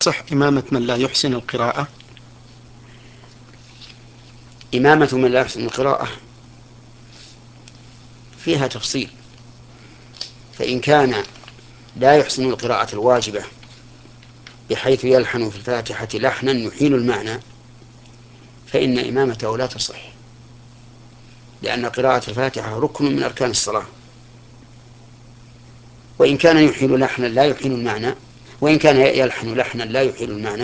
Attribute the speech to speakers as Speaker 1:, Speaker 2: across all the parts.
Speaker 1: صح إمامة من لا يحسن القراءة؟
Speaker 2: إمامة من لا يحسن القراءة فيها تفصيل. فإن كان لا يحسن القراءة الواجبة بحيث يلحن في الفاتحة لحنا يحيل المعنى فإن إمامته لا تصح، لأن قراءة الفاتحة ركن من أركان الصلاة. وإن كان يحيل لحنا لا يحيل المعنى، وإن كان يلحن لحنا لا يحيل المعنى،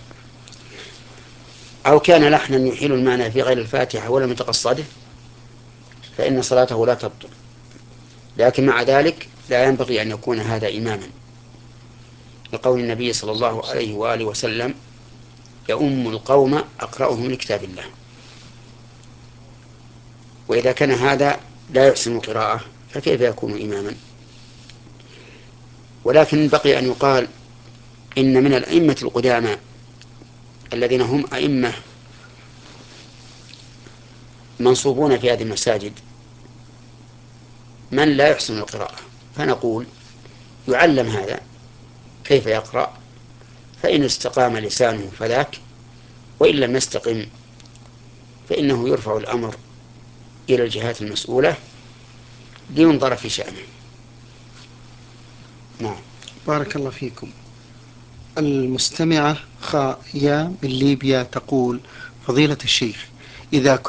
Speaker 2: أو كان لحنا يحيل المعنى في غير الفاتحة ولم يتقصده، فإن صلاته لا تبطل. لكن مع ذلك لا ينبغي أن يكون هذا إماما، لقول النبي صلى الله عليه وآله وسلم: يؤم القوم أقرأهم لكتاب الله. وإذا كان هذا لا يحسن القراءة فكيف يكون إماما؟ ولكن بقي أن يقال إن من الأئمة القدامى الذين هم أئمة منصوبون في هذه المساجد من لا يحسن القراءة، فنقول يعلم هذا كيف يقرأ، فإن استقام لسانه فذاك، وإن لم يستقم فإنه يرفع الأمر إلى الجهات المسؤولة لينظر في شأنه. نعم.
Speaker 1: بارك الله فيكم. المستمعة خايا من ليبيا تقول: فضيلة الشيخ، إذا